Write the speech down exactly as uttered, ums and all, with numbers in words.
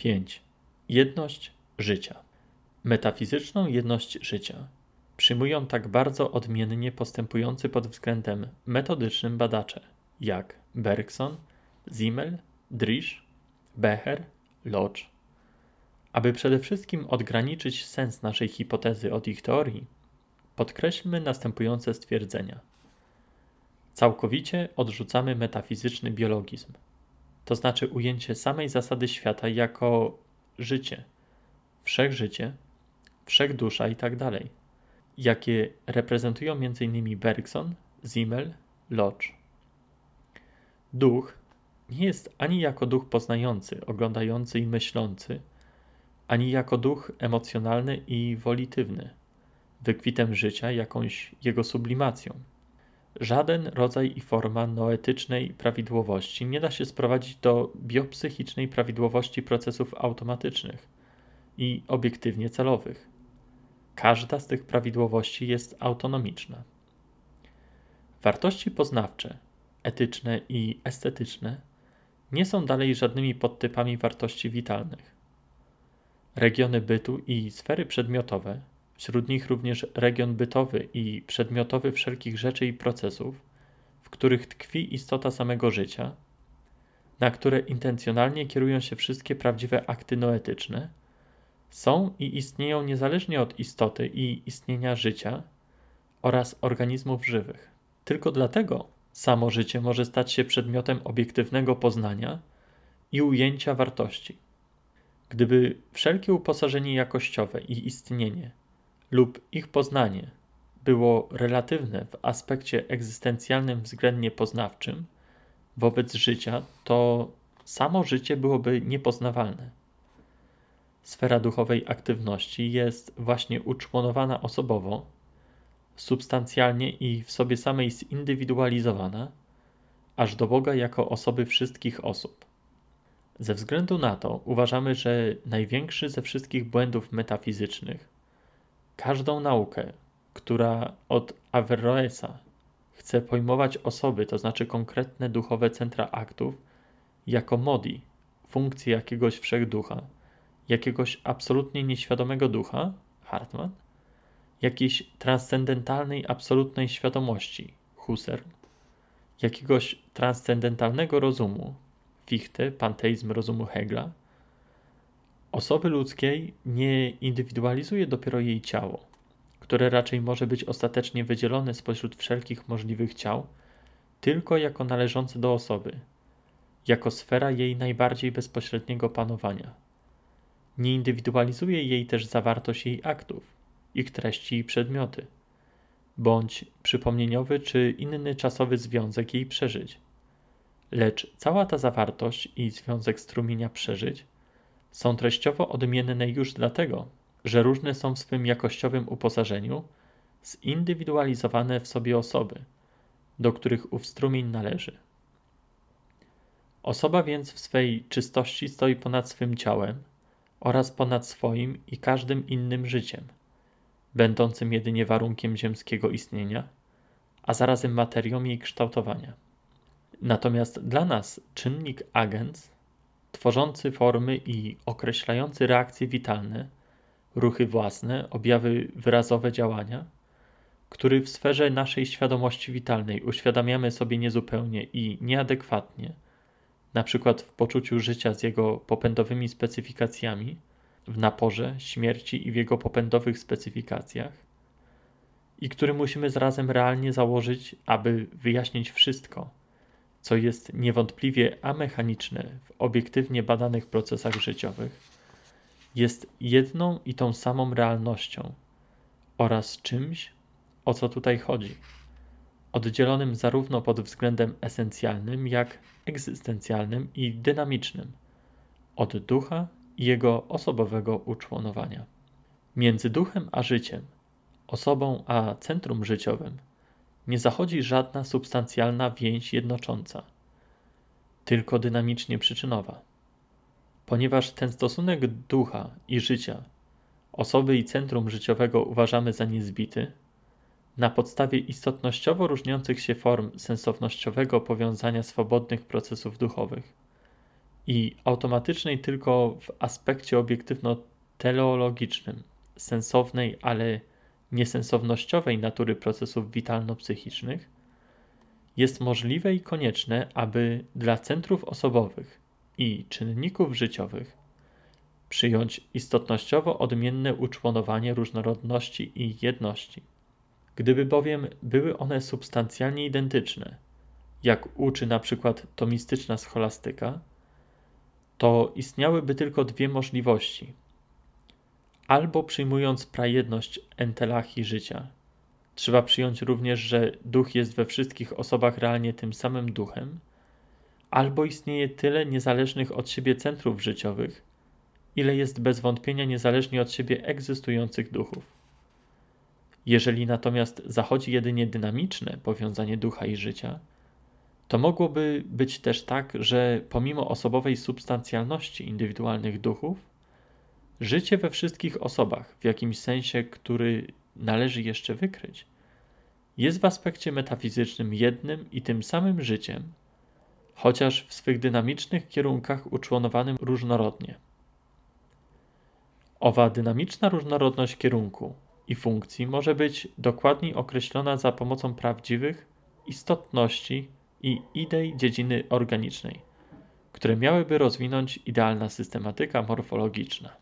pięć. Jedność życia. Metafizyczną jedność życia przyjmują tak bardzo odmiennie postępujący pod względem metodycznym badacze jak Bergson, Simmel, Drisch, Becher, Lodge. Aby przede wszystkim odgraniczyć sens naszej hipotezy od ich teorii, podkreślmy następujące stwierdzenia. Całkowicie odrzucamy metafizyczny biologizm, to znaczy ujęcie samej zasady świata jako życie, wszechżycie, wszechdusza itd., jakie reprezentują między innymi Bergson, Simmel, Lodge. Duch nie jest ani jako duch poznający, oglądający i myślący, ani jako duch emocjonalny i wolitywny, wykwitem życia, jakąś jego sublimacją. Żaden rodzaj i forma noetycznej prawidłowości nie da się sprowadzić do biopsychicznej prawidłowości procesów automatycznych i obiektywnie celowych. Każda z tych prawidłowości jest autonomiczna. Wartości poznawcze, etyczne i estetyczne nie są dalej żadnymi podtypami wartości witalnych. Regiony bytu i sfery przedmiotowe, wśród nich również region bytowy i przedmiotowy wszelkich rzeczy i procesów, w których tkwi istota samego życia, na które intencjonalnie kierują się wszystkie prawdziwe akty noetyczne, są i istnieją niezależnie od istoty i istnienia życia oraz organizmów żywych. Tylko dlatego samo życie może stać się przedmiotem obiektywnego poznania i ujęcia wartości. Gdyby wszelkie uposażenie jakościowe i istnienie lub ich poznanie było relatywne w aspekcie egzystencjalnym względnie poznawczym wobec życia, to samo życie byłoby niepoznawalne. Sfera duchowej aktywności jest właśnie uczłonowana osobowo, substancjalnie i w sobie samej zindywidualizowana, aż do Boga jako osoby wszystkich osób. Ze względu na to uważamy, że największy ze wszystkich błędów metafizycznych, każdą naukę, która od Averroesa chce pojmować osoby, to znaczy konkretne duchowe centra aktów, jako modi, funkcje jakiegoś wszechducha, jakiegoś absolutnie nieświadomego ducha, Hartmann, jakiejś transcendentalnej, absolutnej świadomości, Husserl, jakiegoś transcendentalnego rozumu, Fichte, panteizm rozumu Hegla, osoby ludzkiej nie indywidualizuje dopiero jej ciało, które raczej może być ostatecznie wydzielone spośród wszelkich możliwych ciał, tylko jako należące do osoby, jako sfera jej najbardziej bezpośredniego panowania. Nie indywidualizuje jej też zawartość jej aktów, ich treści i przedmioty, bądź przypomnieniowy czy inny czasowy związek jej przeżyć. Lecz cała ta zawartość i związek strumienia przeżyć są treściowo odmienne już dlatego, że różne są w swym jakościowym uposażeniu zindywidualizowane w sobie osoby, do których ów strumień należy. Osoba więc w swej czystości stoi ponad swym ciałem oraz ponad swoim i każdym innym życiem, będącym jedynie warunkiem ziemskiego istnienia, a zarazem materią jej kształtowania. Natomiast dla nas czynnik agens, tworzący formy i określający reakcje witalne, ruchy własne, objawy wyrazowe działania, który w sferze naszej świadomości witalnej uświadamiamy sobie niezupełnie i nieadekwatnie, na przykład w poczuciu życia z jego popędowymi specyfikacjami, w naporze, śmierci i w jego popędowych specyfikacjach, i który musimy zarazem realnie założyć, aby wyjaśnić wszystko, co jest niewątpliwie amechaniczne w obiektywnie badanych procesach życiowych, jest jedną i tą samą realnością oraz czymś, o co tutaj chodzi, oddzielonym zarówno pod względem esencjalnym, jak egzystencjalnym i dynamicznym od ducha i jego osobowego uczłonowania. Między duchem a życiem, osobą a centrum życiowym nie zachodzi żadna substancjalna więź jednocząca, tylko dynamicznie przyczynowa. Ponieważ ten stosunek ducha i życia, osoby i centrum życiowego uważamy za niezbity, na podstawie istotnościowo różniących się form sensownościowego powiązania swobodnych procesów duchowych, i automatycznej tylko w aspekcie obiektywno-teleologicznym, sensownej, ale niesensownościowej natury procesów witalno-psychicznych, jest możliwe i konieczne, aby dla centrów osobowych i czynników życiowych przyjąć istotnościowo odmienne uczłonowanie różnorodności i jedności. Gdyby bowiem były one substancjalnie identyczne, jak uczy na przykład tomistyczna scholastyka, to istniałyby tylko dwie możliwości. Albo przyjmując prajedność entelachii życia, trzeba przyjąć również, że duch jest we wszystkich osobach realnie tym samym duchem, albo istnieje tyle niezależnych od siebie centrów życiowych, ile jest bez wątpienia niezależnie od siebie egzystujących duchów. Jeżeli natomiast zachodzi jedynie dynamiczne powiązanie ducha i życia, to mogłoby być też tak, że pomimo osobowej substancjalności indywidualnych duchów, życie we wszystkich osobach, w jakimś sensie, który należy jeszcze wykryć, jest w aspekcie metafizycznym jednym i tym samym życiem, chociaż w swych dynamicznych kierunkach uczłonowanym różnorodnie. Owa dynamiczna różnorodność kierunku i funkcji może być dokładniej określona za pomocą prawdziwych istotności i idei dziedziny organicznej, które miałyby rozwinąć idealna systematyka morfologiczna.